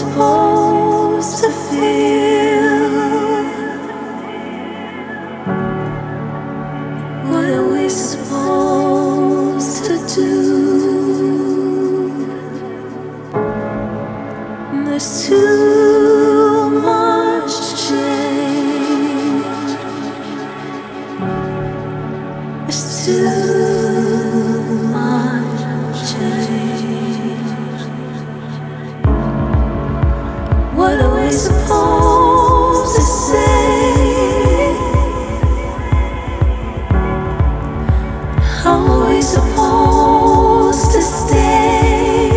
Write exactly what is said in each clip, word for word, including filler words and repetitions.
supposed to feel? What are we supposed to do? There's too much change. There's too much change. What are we supposed to say? How are we supposed to stay?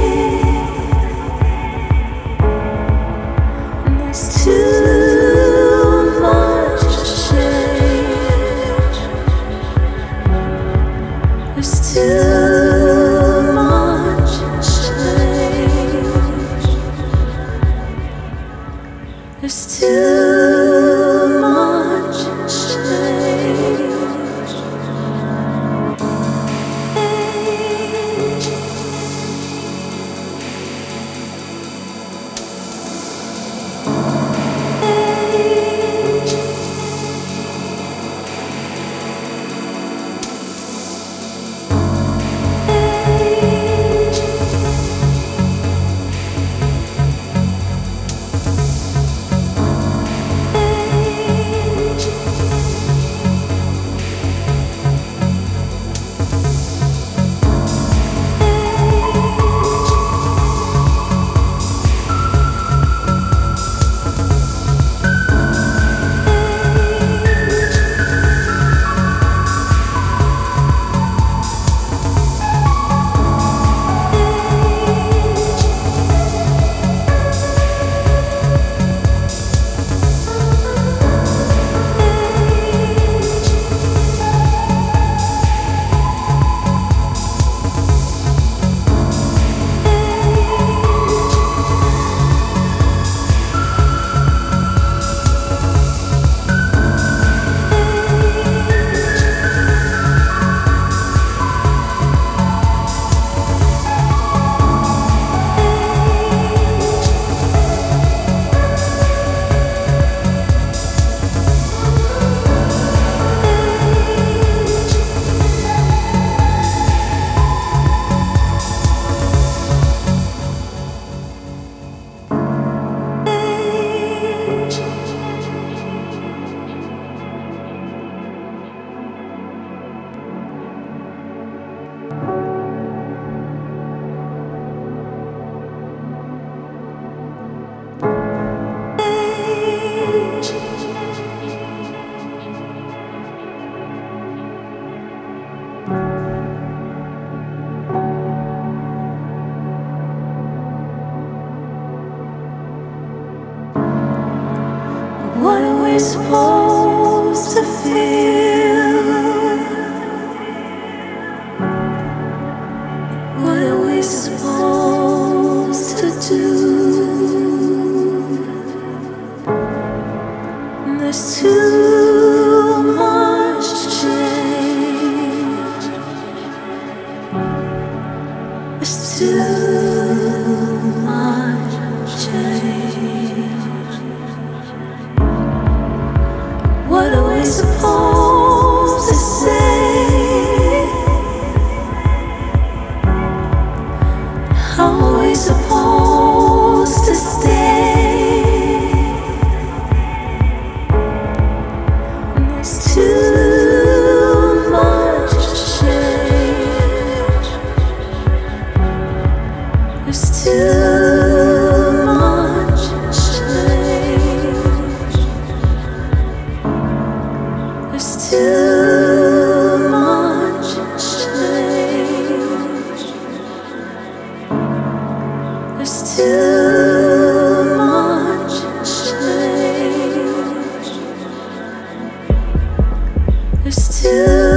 There's too much change. There's too much change. There's too much change. What are we supposed to feel? What are we supposed to do? There's too much change. There's too much change. What are we supposed to say? How are we supposed to stay? There's too much change. There's too much change. There's too much change. There's too much change. There's too